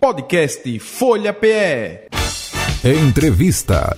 Podcast Folha PE. Entrevista.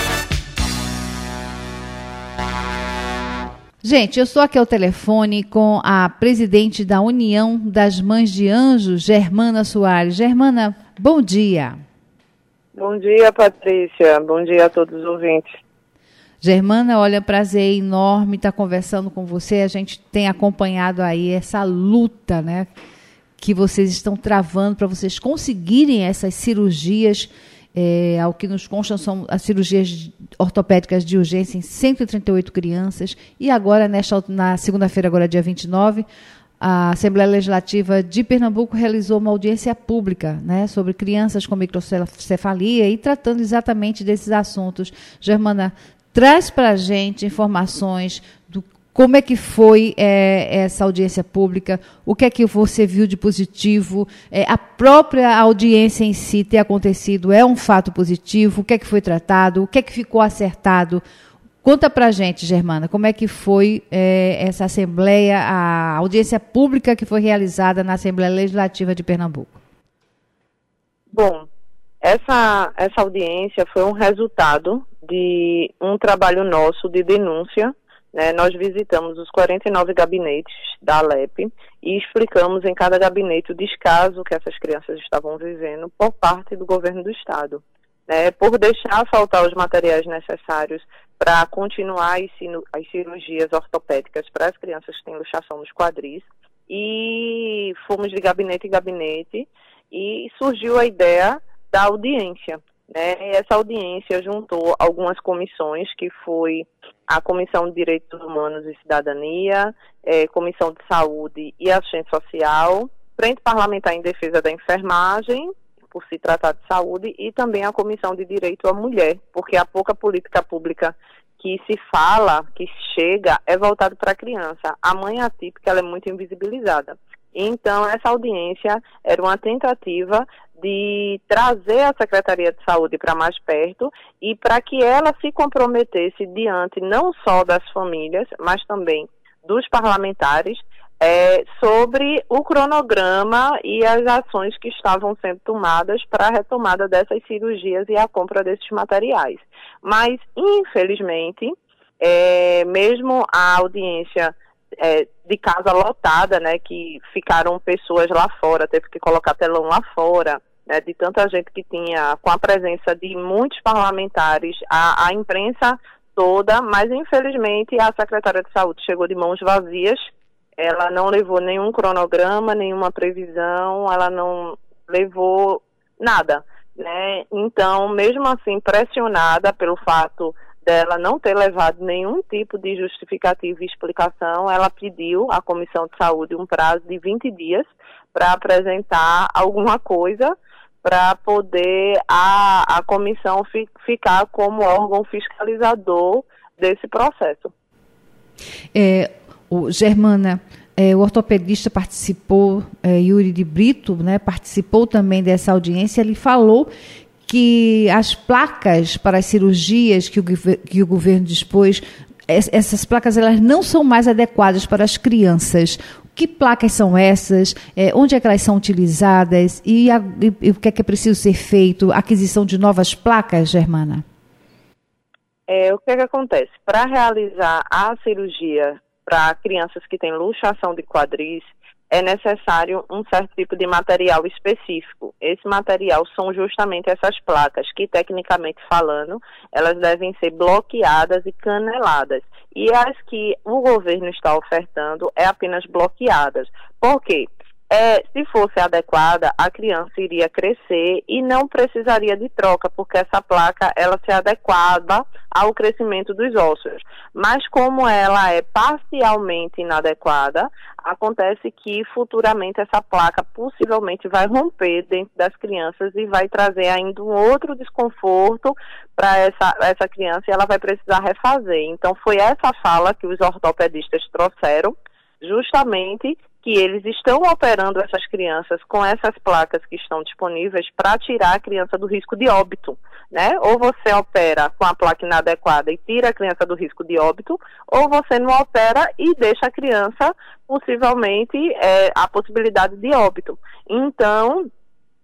Gente, eu estou aqui ao telefone com a presidente da União das Mães de Anjos, Germana Soares. Germana, bom dia. Bom dia, Patrícia. Bom dia a todos os ouvintes. Germana, olha, prazer enorme estar conversando com você. A gente tem acompanhado aí essa luta, né, que vocês estão travando para vocês conseguirem essas cirurgias. Ao que nos constam, são as cirurgias ortopédicas de urgência em 138 crianças. E agora, na segunda-feira, agora dia 29, a Assembleia Legislativa de Pernambuco realizou uma audiência pública, né, sobre crianças com microcefalia e tratando exatamente desses assuntos. Germana, traz para a gente informações do como é que foi essa audiência pública, o que é que você viu de positivo, a própria audiência em si ter acontecido é um fato positivo, o que é que foi tratado, o que é que ficou acertado. Conta para a gente, Germana, como é que foi essa Assembleia, a audiência pública que foi realizada na Assembleia Legislativa de Pernambuco. Bom, essa audiência foi um resultado de um trabalho nosso de denúncia. Nós visitamos os 49 gabinetes da Alep e explicamos em cada gabinete o descaso que essas crianças estavam vivendo por parte do governo do Estado. Por deixar faltar os materiais necessários para continuar as cirurgias ortopédicas para as crianças que têm luxação nos quadris. E fomos de gabinete em gabinete e surgiu a ideia da audiência. Essa audiência juntou algumas comissões, que foi a Comissão de Direitos Humanos e Cidadania, Comissão de Saúde e Assistência Social, Frente Parlamentar em Defesa da Enfermagem, por se tratar de saúde, e também a Comissão de Direito à Mulher, porque a pouca política pública que se fala, que chega, é voltado para a criança. A mãe atípica, ela é muito invisibilizada. Então, essa audiência era uma tentativa de trazer a Secretaria de Saúde para mais perto e para que ela se comprometesse diante não só das famílias, mas também dos parlamentares, sobre o cronograma e as ações que estavam sendo tomadas para a retomada dessas cirurgias e a compra desses materiais. Mas, infelizmente, mesmo a audiência de casa lotada, que ficaram pessoas lá fora, teve que colocar telão lá fora, de tanta gente que tinha, com a presença de muitos parlamentares, a imprensa toda, mas infelizmente a secretária de Saúde chegou de mãos vazias. Ela não levou nenhum cronograma, nenhuma previsão, ela não levou nada, Então, mesmo assim, pressionada pelo fato dela não ter levado nenhum tipo de justificativa e explicação, ela pediu à Comissão de Saúde um prazo de 20 dias para apresentar alguma coisa para poder a comissão ficar como órgão fiscalizador desse processo. Germana, o ortopedista participou, Yuri de Brito, participou também dessa audiência. Ele falou que as placas para as cirurgias que o governo dispôs, essas placas elas não são mais adequadas para as crianças. Que placas são essas? Onde é que elas são utilizadas? E o que é preciso ser feito? Aquisição de novas placas, Germana? O que acontece? Para realizar a cirurgia para crianças que têm luxação de quadris, é necessário um certo tipo de material específico. Esse material são justamente essas placas, que tecnicamente falando, elas devem ser bloqueadas e caneladas. E as que o governo está ofertando é apenas bloqueadas. Por quê? Se fosse adequada, a criança iria crescer e não precisaria de troca, porque essa placa ela se adequava ao crescimento dos ossos. Mas como ela é parcialmente inadequada, acontece que futuramente essa placa possivelmente vai romper dentro das crianças e vai trazer ainda um outro desconforto para essa criança, e ela vai precisar refazer. Então foi essa fala que os ortopedistas trouxeram, justamente que eles estão operando essas crianças com essas placas que estão disponíveis para tirar a criança do risco de óbito, Ou você opera com a placa inadequada e tira a criança do risco de óbito, ou você não opera e deixa a criança, possivelmente, a possibilidade de óbito. Então,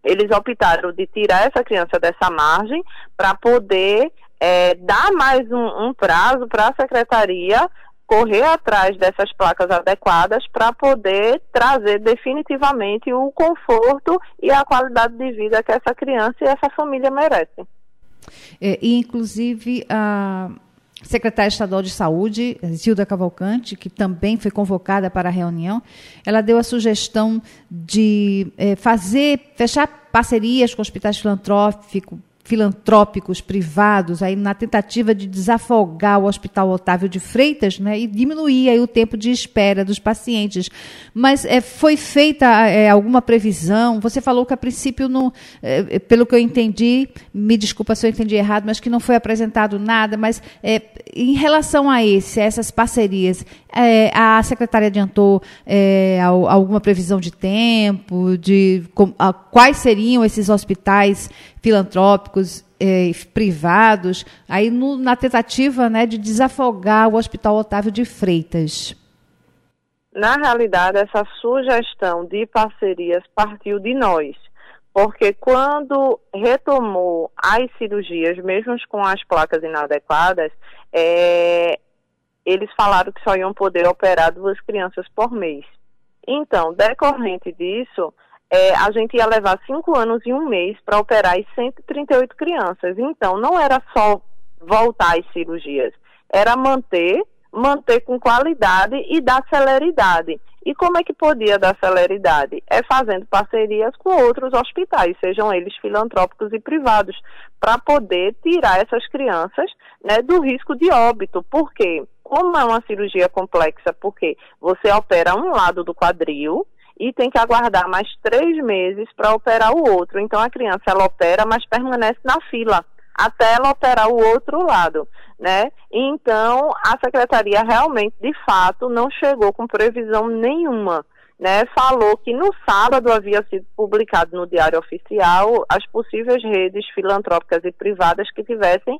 eles optaram de tirar essa criança dessa margem para poder dar mais um prazo para a secretaria correr atrás dessas placas adequadas para poder trazer definitivamente o conforto e a qualidade de vida que essa criança e essa família merecem. E, inclusive, a secretária estadual de saúde, Zilda Cavalcante, que também foi convocada para a reunião, ela deu a sugestão de fechar parcerias com hospitais filantrópicos privados, aí na tentativa de desafogar o Hospital Otávio de Freitas, né, e diminuir aí o tempo de espera dos pacientes. Mas foi feita alguma previsão? Você falou que a princípio, não, pelo que eu entendi, me desculpa se eu entendi errado, mas que não foi apresentado nada, mas em relação a essas parcerias, a secretária adiantou alguma previsão de tempo, quais seriam esses hospitais filantrópicos privados, aí na tentativa, né, de desafogar o Hospital Otávio de Freitas? Na realidade, essa sugestão de parcerias partiu de nós, porque quando retomou as cirurgias, mesmo com as placas inadequadas, eles falaram que só iam poder operar 2 crianças por mês. Então, decorrente disso, a gente ia levar 5 anos e 1 mês para operar as 138 crianças. Então, não era só voltar às cirurgias, era manter com qualidade e dar celeridade. E como é que podia dar celeridade? Fazendo parcerias com outros hospitais, sejam eles filantrópicos e privados, para poder tirar essas crianças, né, do risco de óbito. Por quê? Como é uma cirurgia complexa, porque você opera um lado do quadril e tem que aguardar mais 3 meses para operar o outro. Então, a criança, ela opera, mas permanece na fila até ela operar o outro lado, né? Então, a secretaria realmente, de fato, não chegou com previsão nenhuma, né? Falou que no sábado havia sido publicado no Diário Oficial as possíveis redes filantrópicas e privadas que tivessem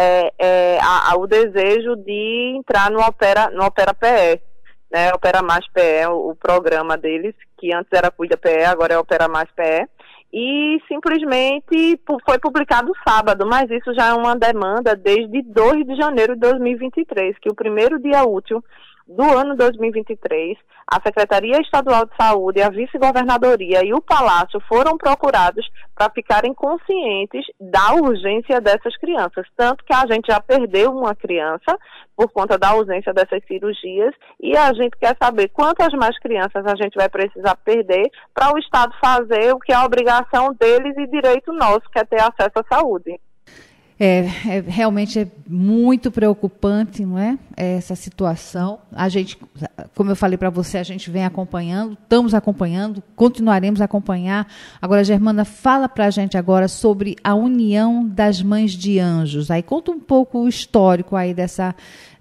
o desejo de entrar no Opera PE, né? Opera Mais PE, o programa deles, que antes era Cuida PE, agora é Opera Mais PE. E simplesmente foi publicado sábado, mas isso já é uma demanda desde 2 de janeiro de 2023, que o primeiro dia útil do ano 2023, a Secretaria Estadual de Saúde, a Vice-Governadoria e o Palácio foram procurados para ficarem conscientes da urgência dessas crianças. Tanto que a gente já perdeu uma criança por conta da ausência dessas cirurgias e a gente quer saber quantas mais crianças a gente vai precisar perder para o Estado fazer o que é a obrigação deles e direito nosso, que é ter acesso à saúde. Realmente é muito preocupante, não é? Essa situação. A gente, como eu falei para você, a gente vem acompanhando, estamos acompanhando, continuaremos a acompanhar. Agora, Germana, fala para a gente agora sobre a União das Mães de Anjos. Aí conta um pouco o histórico aí dessa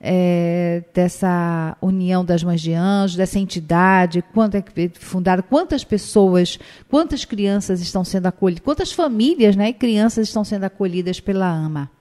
União das Mães de Anjos, dessa entidade, quando é fundada, quantas pessoas, quantas crianças estão sendo acolhidas, quantas famílias, né, e crianças estão sendo acolhidas pela AMA?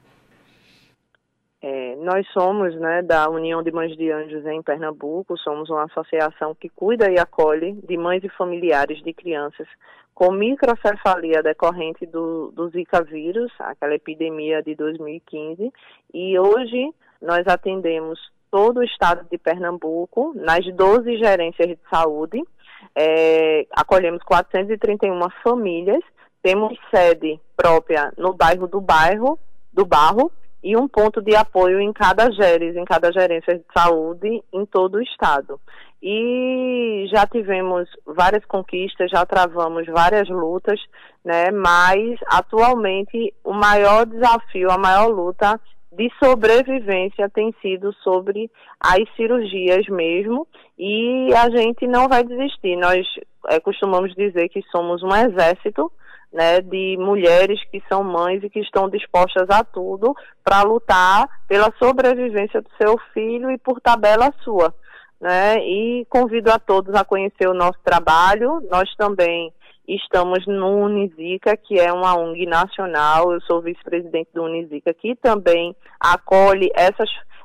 Nós somos, né, da União de Mães de Anjos em Pernambuco, somos uma associação que cuida e acolhe de mães e familiares de crianças com microcefalia decorrente do Zika vírus, aquela epidemia de 2015, e hoje nós atendemos todo o estado de Pernambuco, nas 12 gerências de saúde, acolhemos 431 famílias, temos sede própria no bairro do Barro, e um ponto de apoio em cada gerência de saúde em todo o estado. E já tivemos várias conquistas, já travamos várias lutas, né? Mas atualmente o maior desafio, a maior luta de sobrevivência tem sido sobre as cirurgias mesmo, e a gente não vai desistir. Nós costumamos dizer que somos um exército, né, de mulheres que são mães e que estão dispostas a tudo para lutar pela sobrevivência do seu filho e por tabela sua, né? E convido a todos a conhecer o nosso trabalho. Nós também estamos no Unizika, que é uma ONG nacional. Eu sou vice-presidente do Unizika, que também acolhe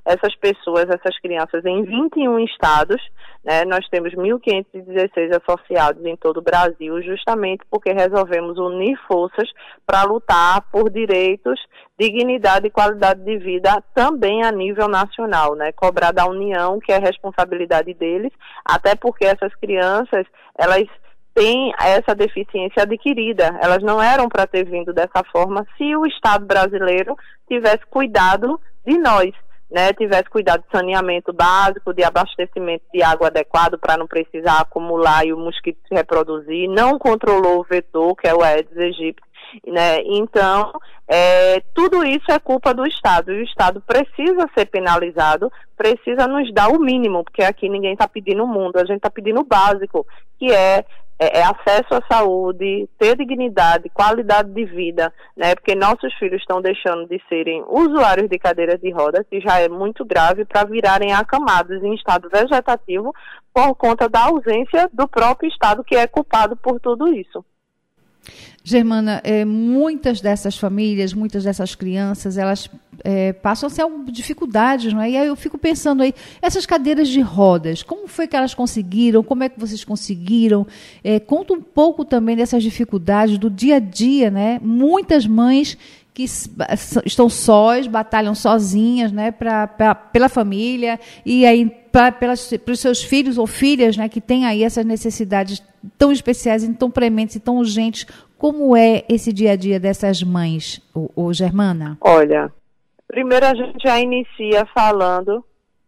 essas pessoas, essas crianças em 21 estados, né? Nós temos 1.516 associados em todo o Brasil, justamente porque resolvemos unir forças para lutar por direitos, dignidade e qualidade de vida também a nível nacional, né? Cobrar da União, que é responsabilidade deles, até porque essas crianças, elas têm essa deficiência adquirida, elas não eram para ter vindo dessa forma se o Estado brasileiro tivesse cuidado de nós, né, tivesse cuidado de saneamento básico, de abastecimento de água adequado para não precisar acumular e o mosquito se reproduzir, não controlou o vetor, que é o Aedes aegypti, né? Então, tudo isso é culpa do Estado, e o Estado precisa ser penalizado, precisa nos dar o mínimo, porque aqui ninguém está pedindo o mundo, a gente está pedindo o básico, que é acesso à saúde, ter dignidade, qualidade de vida, né? Porque nossos filhos estão deixando de serem usuários de cadeiras de rodas, que já é muito grave, para virarem acamados em estado vegetativo por conta da ausência do próprio Estado, que é culpado por tudo isso. Germana, muitas dessas famílias, muitas dessas crianças, elas passam a ser dificuldades, não é? E aí eu fico pensando aí, essas cadeiras de rodas, como foi que elas conseguiram? Como é que vocês conseguiram? Conta um pouco também dessas dificuldades do dia a dia, né? Muitas mães que estão sós, batalham sozinhas, né, pela família, e aí para os seus filhos ou filhas, né, que têm aí essas necessidades tão especiais, tão prementes e tão urgentes. Como é esse dia a dia dessas mães, Germana? Olha, primeiro a gente já inicia falando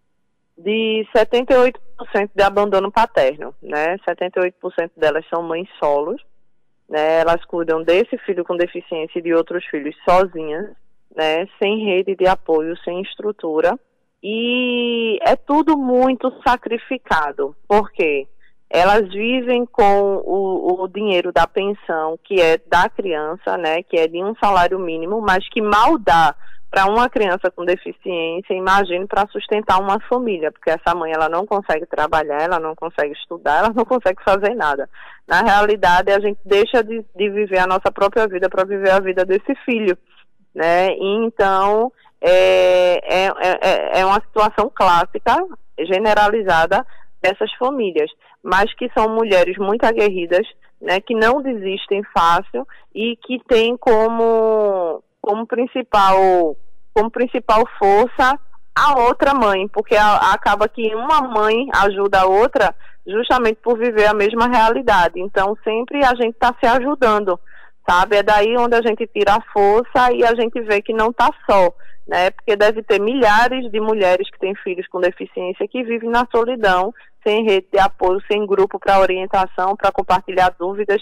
de 78% de abandono paterno, né? 78% delas são mães solos, né? Elas cuidam desse filho com deficiência e de outros filhos sozinhas, né? Sem rede de apoio, sem estrutura. E é tudo muito sacrificado. Por quê? Elas vivem com o dinheiro da pensão, que é da criança, né, que é de um salário mínimo, mas que mal dá para uma criança com deficiência, imagine para sustentar uma família, porque essa mãe ela não consegue trabalhar, ela não consegue estudar, ela não consegue fazer nada. Na realidade, a gente deixa de viver a nossa própria vida para viver a vida desse filho, né? E então, é uma situação clássica, generalizada, dessas famílias, mas que são mulheres muito aguerridas, né, que não desistem fácil e que têm como principal força a outra mãe, porque acaba que uma mãe ajuda a outra justamente por viver a mesma realidade. Então sempre a gente está se ajudando, sabe? É daí onde a gente tira a força e a gente vê que não está só, né? Porque deve ter milhares de mulheres que têm filhos com deficiência que vivem na solidão, sem rede de apoio, sem grupo para orientação, para compartilhar dúvidas,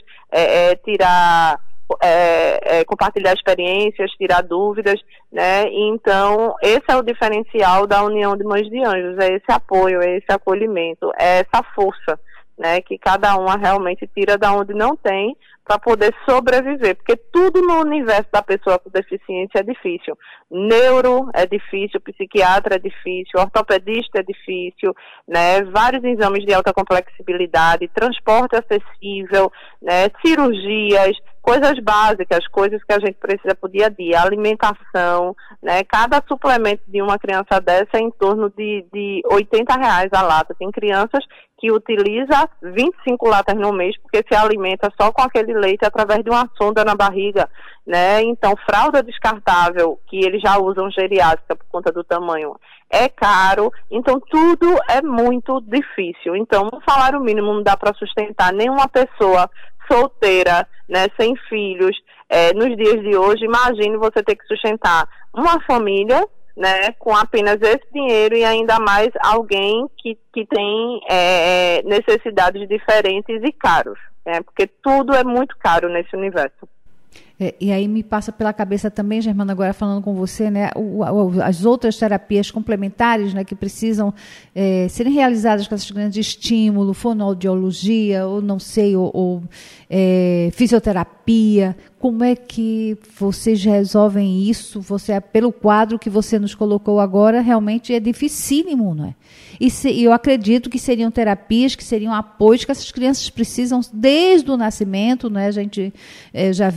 compartilhar experiências, tirar dúvidas, né? Então, esse é o diferencial da União de Mães de Anjos, é esse apoio, é esse acolhimento, é essa força, né, que cada uma realmente tira da onde não tem para poder sobreviver, porque tudo no universo da pessoa com deficiência é difícil. Neuro é difícil, psiquiatra é difícil, ortopedista é difícil, né, vários exames de alta complexibilidade, transporte acessível, né, cirurgias, coisas básicas, coisas que a gente precisa pro dia a dia, alimentação, né, cada suplemento de uma criança dessa é em torno de R$80 a lata. Tem crianças que utiliza 25 latas no mês, porque se alimenta só com aquele leite através de uma sonda na barriga, né? Então, fralda descartável, que eles já usam geriátrica por conta do tamanho, é caro. Então, tudo é muito difícil. Então, um salário mínimo não dá para sustentar nenhuma pessoa solteira, né, sem filhos, nos dias de hoje. Imagine você ter que sustentar uma família, né, com apenas esse dinheiro e ainda mais alguém que tem necessidades diferentes e caros, né, porque tudo é muito caro nesse universo. E aí me passa pela cabeça também, Germana, agora falando com você, né, as outras terapias complementares, né, que precisam serem realizadas com essas grandes de estímulo, fonoaudiologia, ou não sei, ou fisioterapia. Como é que vocês resolvem isso? Pelo quadro que você nos colocou agora, realmente é dificílimo, não é? E eu acredito que seriam terapias, que seriam apoios que essas crianças precisam desde o nascimento, né? A gente já via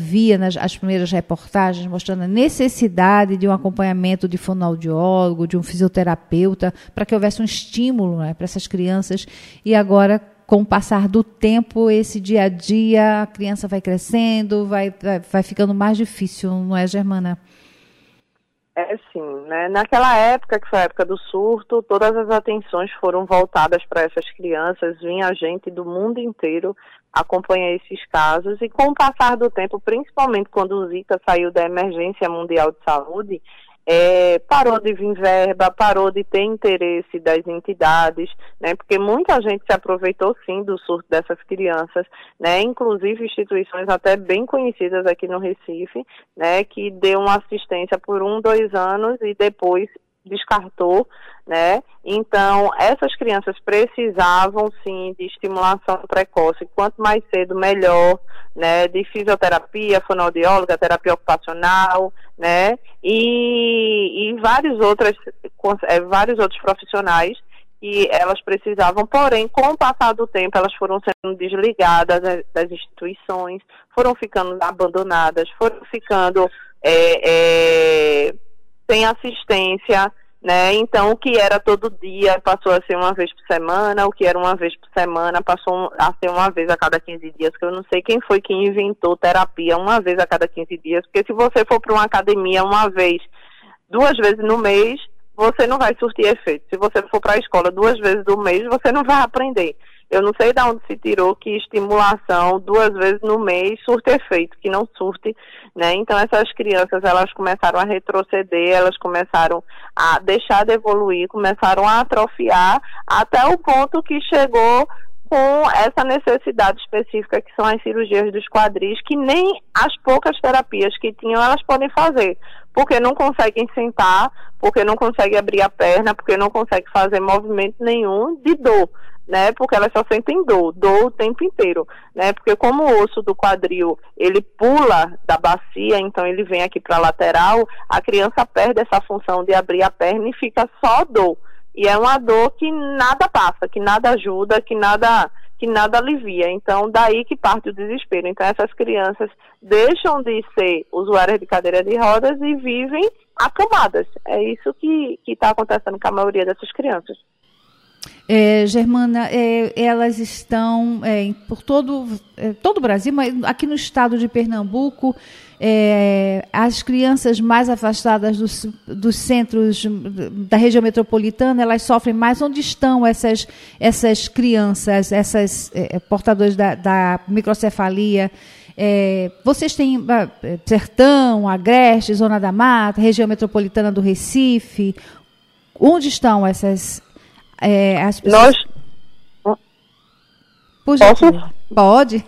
as primeiras reportagens mostrando a necessidade de um acompanhamento de fonoaudiólogo, de um fisioterapeuta, para que houvesse um estímulo, né, para essas crianças. E agora, com o passar do tempo, esse dia a dia, a criança vai crescendo, vai ficando mais difícil, não é, Germana? É sim, né? Naquela época, que foi a época do surto, todas as atenções foram voltadas para essas crianças, vinha gente do mundo inteiro acompanhar esses casos, e com o passar do tempo, principalmente quando o Zika saiu da emergência mundial de saúde, parou de vir verba, parou de ter interesse das entidades, né, porque muita gente se aproveitou sim do surto dessas crianças, né, inclusive instituições até bem conhecidas aqui no Recife, né, que deu uma assistência por 2 anos e depois descartou, né? Então, essas crianças precisavam, sim, de estimulação precoce, quanto mais cedo, melhor, né? De fisioterapia, fonoaudióloga, terapia ocupacional, né? E vários outros profissionais que elas precisavam, porém, com o passar do tempo, elas foram sendo desligadas das instituições, foram ficando abandonadas, foram ficando sem assistência, né? Então, o que era todo dia passou a ser uma vez por semana, o que era uma vez por semana passou a ser uma vez a cada 15 dias, que eu não sei quem foi que inventou terapia uma vez a cada 15 dias, porque se você for para uma academia uma vez, 2 vezes no mês, você não vai surtir efeito. Se você for para a escola 2 vezes no mês, você não vai aprender. Eu não sei de onde se tirou que estimulação 2 vezes no mês surte efeito, que não surte, né? Então essas crianças, elas começaram a retroceder, elas começaram a deixar de evoluir, começaram a atrofiar, até o ponto que chegou com essa necessidade específica que são as cirurgias dos quadris, que nem as poucas terapias que tinham elas podem fazer, porque não conseguem sentar, porque não conseguem abrir a perna, porque não conseguem fazer movimento nenhum de dor, né, porque elas só sentem dor o tempo inteiro, né, porque como o osso do quadril, ele pula da bacia, então ele vem aqui para a lateral, a criança perde essa função de abrir a perna e fica só dor, e é uma dor que nada passa, que nada ajuda, que nada alivia, então daí que parte o desespero. Então essas crianças deixam de ser usuárias de cadeira de rodas e vivem acamadas, é isso que está acontecendo com a maioria dessas crianças. Germana, elas estão por todo o Brasil, mas aqui no estado de Pernambuco, as crianças mais afastadas dos centros da região metropolitana, elas sofrem mais. Onde estão essas crianças, essas portadoras da microcefalia? Vocês têm Sertão, Agreste, Zona da Mata, região metropolitana do Recife? Onde estão essas as pessoas? Pode?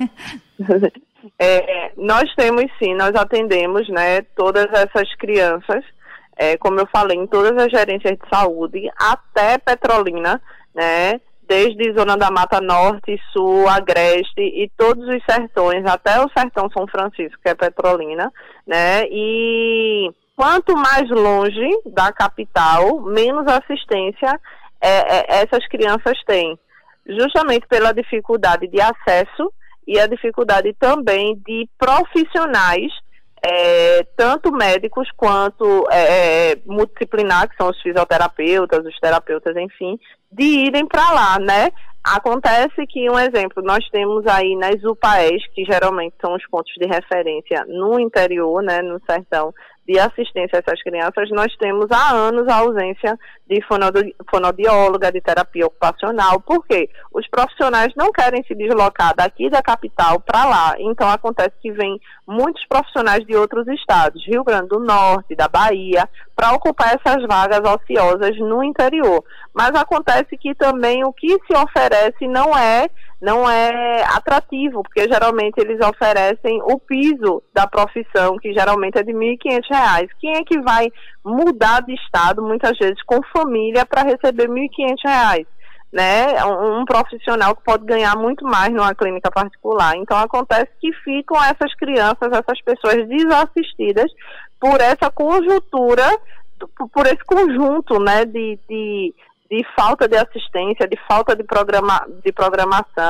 Nós temos sim, nós atendemos, né, todas essas crianças, como eu falei, em todas as gerências de saúde, até Petrolina, né, desde Zona da Mata Norte, Sul, Agreste e todos os sertões, até o Sertão São Francisco, que é Petrolina, né, e quanto mais longe da capital, menos assistência essas crianças têm, justamente pela dificuldade de acesso e a dificuldade também de profissionais, tanto médicos quanto multidisciplinar, que são os fisioterapeutas, os terapeutas, enfim, de irem para lá, né? Acontece que, um exemplo, nós temos aí nas UPAEs, que geralmente são os pontos de referência no interior, né, no sertão, de assistência a essas crianças, nós temos há anos a ausência de fonoaudióloga, de terapia ocupacional. Por quê? Os profissionais não querem se deslocar daqui da capital para lá. Então acontece que vem muitos profissionais de outros estados, Rio Grande do Norte, da Bahia, para ocupar essas vagas ociosas no interior. Mas acontece que também o que se oferece não é atrativo, porque geralmente eles oferecem o piso da profissão, que geralmente é de R$ 1.500. Quem é que vai mudar de estado, muitas vezes com família, para receber R$ 1.500? Né? Um profissional que pode ganhar muito mais numa clínica particular. Então acontece que ficam essas crianças, essas pessoas desassistidas por essa conjuntura, por esse conjunto, né, de falta de assistência, de falta de programação,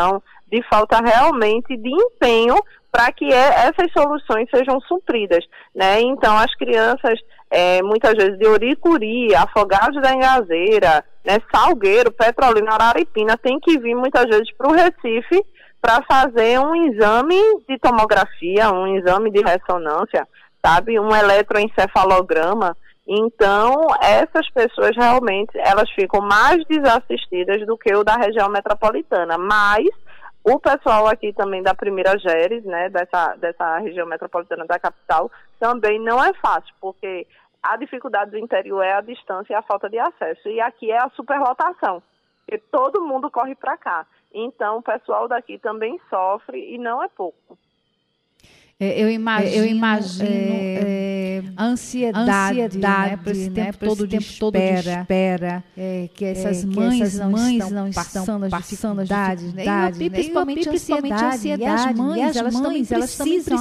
de falta realmente de empenho para que essas soluções sejam supridas, né? Então, as crianças, muitas vezes de Oricuri, Afogados da Engazeira, né, Salgueiro, Petrolina, Araripina, tem que vir muitas vezes para o Recife para fazer um exame de tomografia, um exame de ressonância, sabe? Um eletroencefalograma. Então, essas pessoas realmente, elas ficam mais desassistidas do que o da região metropolitana, mas o pessoal aqui também da Primeira Geres, né, dessa região metropolitana da capital, também não é fácil, porque a dificuldade do interior é a distância e a falta de acesso, e aqui é a superlotação, porque todo mundo corre para cá. Então, o pessoal daqui também sofre, e não é pouco. Eu imagino a ansiedade, né, por esse tempo todo de espera, que essas mães não estão passando as dificuldades, né? E principalmente a ansiedade, e as mães, elas também precisam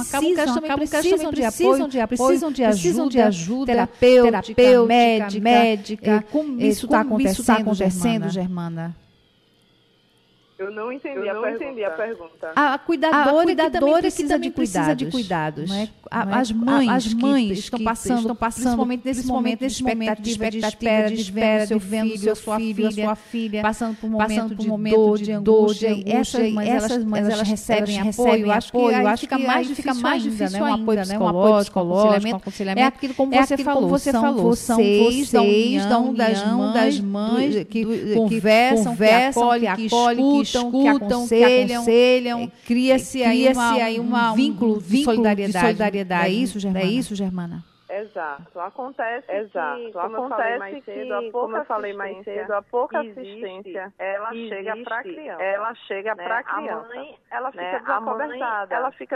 de apoio, precisam de ajuda terapêutica, médica. Como isso está acontecendo, Germana? Eu não entendi a pergunta. A cuidadora que também precisa de cuidados. Né? As mães que estão passando principalmente nesse momento de expectativa, de espera, de vendo sua filha, passando por um momento de angústia. Essas mães elas recebem apoio. Acho que fica mais difícil ainda, né? Um apoio psicológico, aconselhamento. É aquilo como você falou. São vocês da união das mães que conversam, que acolhem, que escutam, que aconselham, cria-se aí um vínculo de solidariedade. É isso, Germana? Exato. Acontece que, como eu falei mais cedo, a pouca assistência, ela chega para a criança. A mãe, ela fica desacobertada.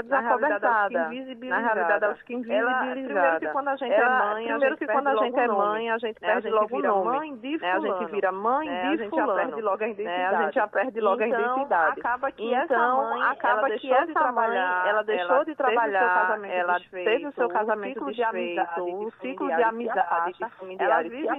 Na realidade, ela fica invisibilizada. Primeiro que quando a gente é mãe, a gente perde logo o nome. A gente vira mãe de fulano. A gente já perde logo a identidade. Acaba que essa mãe, ela deixou de trabalhar, ela teve o seu casamento desfeito, o ciclo de amizade, ela vive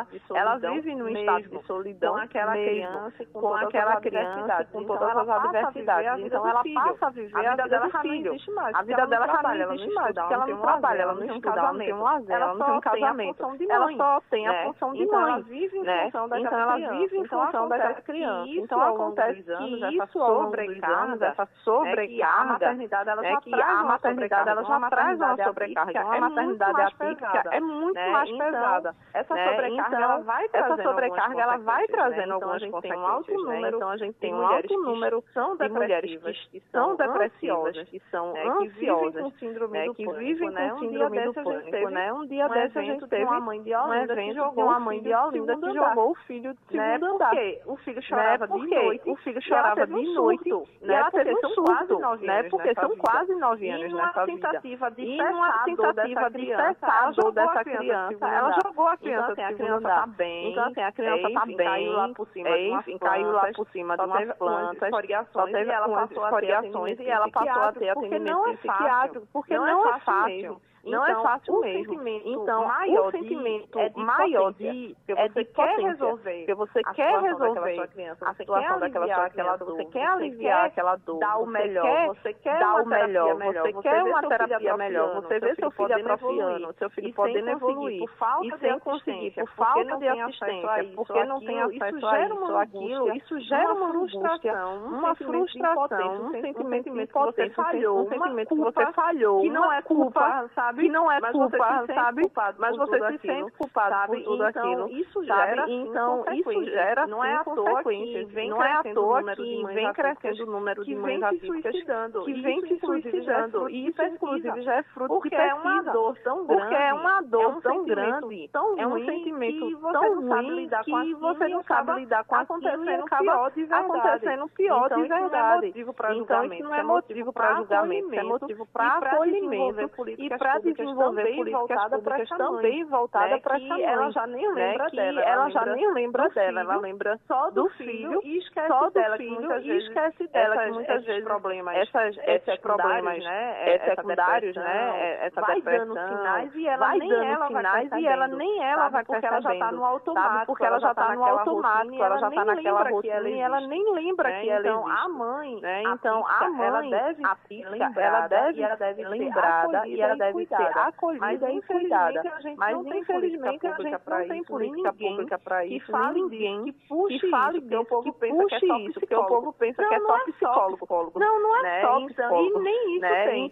num estado de solidão com aquela criança, com todas as adversidades. Então ela passa a viver a vida do filho. A vida dela já não existe mais, porque ela não trabalha, ela não tem estuda, ela não tem um lazer, ela não tem um casamento. Ela só tem a função de mãe. Ela vive em função daquela criança. Então acontece que isso, ao longo dos anos, essa sobrecarga, a maternidade ela já traz uma sobrecarga. Uma maternidade atípica é muito mais pesada. Essa sobrecarga ela vai trazendo algumas consequências. Então a gente tem um alto número de mulheres que são depressivas, que são ansiosas, que vivem com síndrome do pânico. Um dia desse a gente teve um evento com uma mãe de Olinda que jogou o filho de segundo andar. O filho chorava de noite. E ela teve um surto, porque são quase 9 anos nessa vida. E numa tentativa de cessar a dor dessa criança, ela jogou a criança. Então, a criança está bem. Caiu lá por cima de umas plantas. Só teve umas escoriações e ela passou a ter atendimento psiquiátrico, porque não é fácil. Não é fácil mesmo. Então, o sentimento maior de que você quer resolver, a situação daquela sua criança, você quer aliviar aquela dor, dar o melhor, você quer uma terapia melhor, você vê seu filho atrofiando, seu filho podendo evoluir, e sem conseguir, por falta de assistência, porque não tem acesso a isso, aquilo, isso gera uma frustração, um sentimento de impotência, um sentimento que você falhou, que não é culpa, sabe? Que não é culpa, sabe? Mas você se sente culpado por tudo aquilo. Isso gera não é à toa que vem crescendo o número de mães atípicas que vem se suicidando. E isso, inclusive, já é fruto de pesquisa. Porque é uma dor tão grande, é um sentimento tão ruim que você não sabe lidar com aquilo e acaba acontecendo pior de verdade. Então, isso não é motivo para julgamento, isso é motivo para acolhimento e para desenvolver políticas públicas também voltadas para essa mãe. Ela já nem lembra dela, ela lembra só do filho e esquece dela, que muitas vezes esses problemas secundários, essa depressão, sinais e ela nem ela vai percebendo, porque ela já está no automático, porque ela já está no automático, ela já está naquela rotina e ela nem lembra que ela existe. Então a mãe ela deve ser lembrada e ela deve ser acolhida e cuidada. Mas infelizmente a gente não tem política pública para isso, ninguém que fale disso, porque o povo pensa que é só psicólogo, porque o povo pensa que é só psicólogo. Não é só psicólogo. E nem isso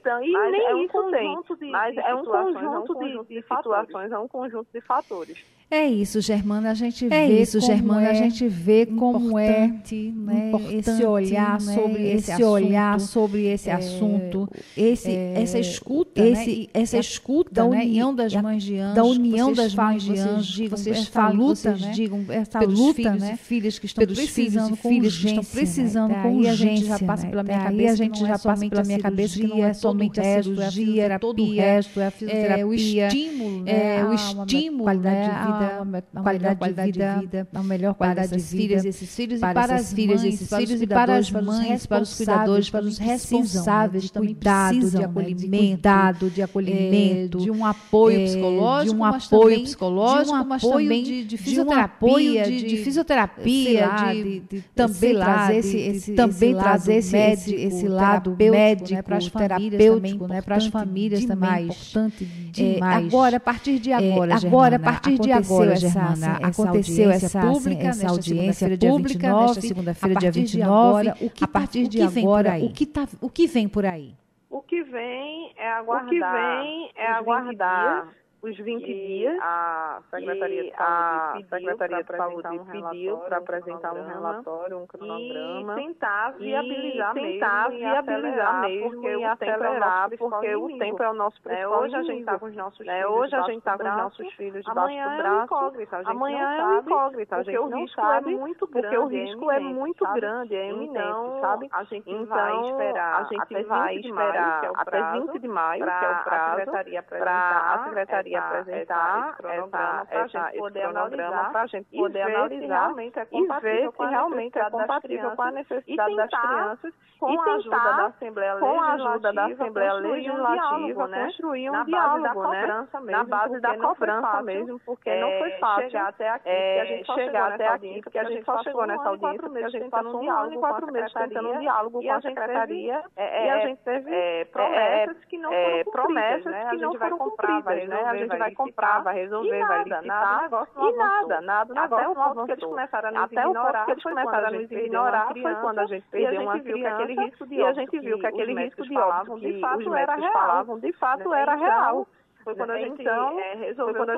tem. Mas é um conjunto de situações, é um conjunto de fatores. É isso, Germana, a gente vê como é esse olhar sobre esse assunto, essa escuta, da união das mães de anjos, vocês digam essa luta, né, filhas que estão precisando com urgência, e a gente já passa pela minha cabeça, que não é somente a cirurgia, todo o resto é a fisioterapia, o estímulo, a qualidade de vida, a melhor qualidade de vida, esses filhos, para as filhas, esses filhos, e para as mães, para os cuidadores, para os responsáveis, cuidado de acolhimento, de um apoio psicológico, mas também de fisioterapia, também trazer esse lado médico, terapêutico, para as famílias também, importante demais. Agora, a partir de agora, Germana, aconteceu essa audiência pública, nesta segunda-feira, dia 29. A partir de agora, o que vem por aí? O que vem é aguardar os 20 dias. A Secretaria de Saúde pediu para apresentar um relatório, um cronograma, e tentar viabilizar mesmo e acelerar, porque o tempo é o nosso principal. Hoje a gente está com os nossos filhos debaixo do braço. Amanhã é uma incógnita, a gente não sabe, porque o risco é muito grande, é iminente, sabe? A gente vai esperar até 20 de maio, que é o prazo, para a Secretaria apresentar esse cronograma para a gente poder analisar e ver se realmente é compatível com a necessidade das crianças, com a ajuda da Assembleia Legislativa, construir um diálogo, na base da cobrança mesmo, porque não foi fácil chegar até aqui, porque a gente só chegou nessa audiência, porque a gente passou 1 ano e 4 meses tentando um diálogo com a Secretaria, e a gente teve promessas que não foram cumpridas, né? A gente vai comprar, a gente vai comprar, vai resolver, vai licitar, e nada, o negócio não avançou. Até o ponto que eles começaram a nos ignorar foi quando a gente perdeu uma criança, e a gente viu que aquele risco de óbito que os médicos falavam, de fato era real. Foi quando a gente resolveu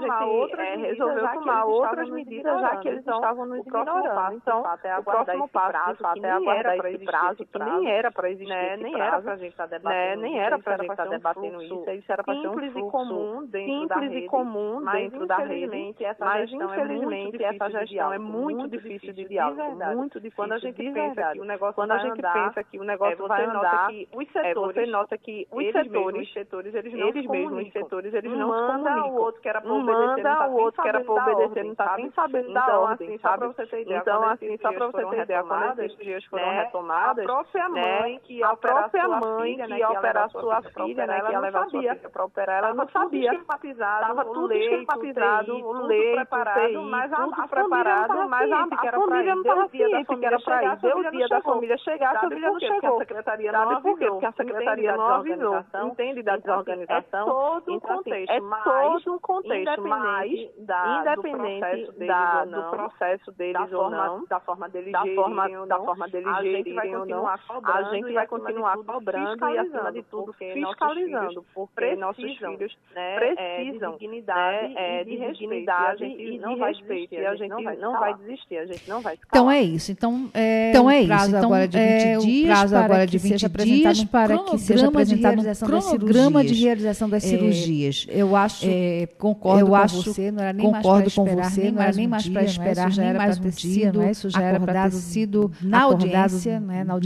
tomar outras medidas, já que eles estavam nos ignorando. Então, o próximo passo, de fato, é aguardar esse prazo, que nem era para existir, nem era para a gente estar debatendo isso. Isso era para ser um fluxo simples e comum dentro da rede, mas infelizmente essa gestão é muito difícil de diálogo, muito difícil. Quando a gente pensa que o negócio vai andar, você nota que os setores, eles não comunicam. O outro que era para obedecer não está nem sabendo da ordem, sabe? Então, assim, só para você ter ideia, quando esses dias foram retomadas, a própria mãe que ia operar sua filha, né, que ia levar sua filha para operar, ela não sabia. Estava tudo esquematizado, o leito, tudo preparado, mas a família não estava ciente que era para ir. Deu o dia da família chegar, a família não chegou. Porque a secretaria não avisou. Entende da desorganização? É todo um contexto, mas independente do processo deles ou não, da forma deles gerirem ou não, a gente vai continuar cobrando e, acima de tudo, fiscalizando, porque nossos filhos precisam de dignidade e de respeito, e a gente não vai desistir, a gente não vai ficar. Então é isso. Então é isso. Agora de 20 dias, para que seja apresentado um cronograma de realização das cirurgias. Eu concordo com você, não era nem mais para esperar, já era para ter sido, isso já era para ter sido na audiência,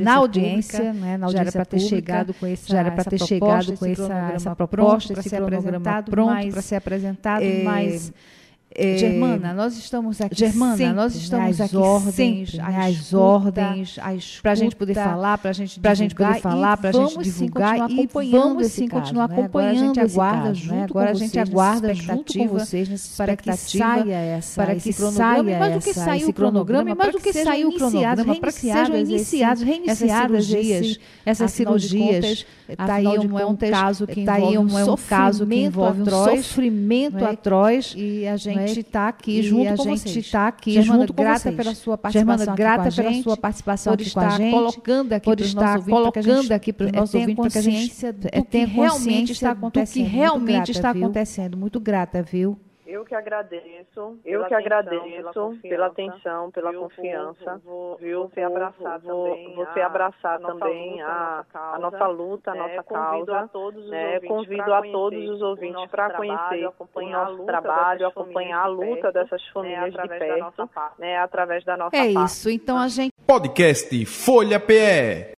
já era para ter chegado com essa proposta, esse cronograma pronto para ser apresentado, mas Germana, nós estamos aqui Germana, nós estamos aqui ordens, as ordens, para a gente poder falar, para a gente poder falar, para a gente divulgar e vamos sim continuar acompanhando esse caso. Agora a gente aguarda junto com vocês para que saia esse cronograma, mas do que saiu o cronograma, mas do que saiu o cronograma, para que sejam reiniciadas essas cirurgias. Está aí um caso que envolve um sofrimento atroz e a gente está aqui junto com vocês. Germana, grata pela sua participação aqui com a gente, colocando aqui para os nossos ouvintes, para que a gente tenha consciência do que realmente está acontecendo. Muito grata, viu? Eu que agradeço pela atenção, pela confiança, viu? Você abraçar também a nossa luta, a nossa causa. Convido a todos os ouvintes para conhecer o nosso trabalho, acompanhar a luta dessas famílias de perto, através da nossa parte. É isso, então a gente... Podcast Folha PE.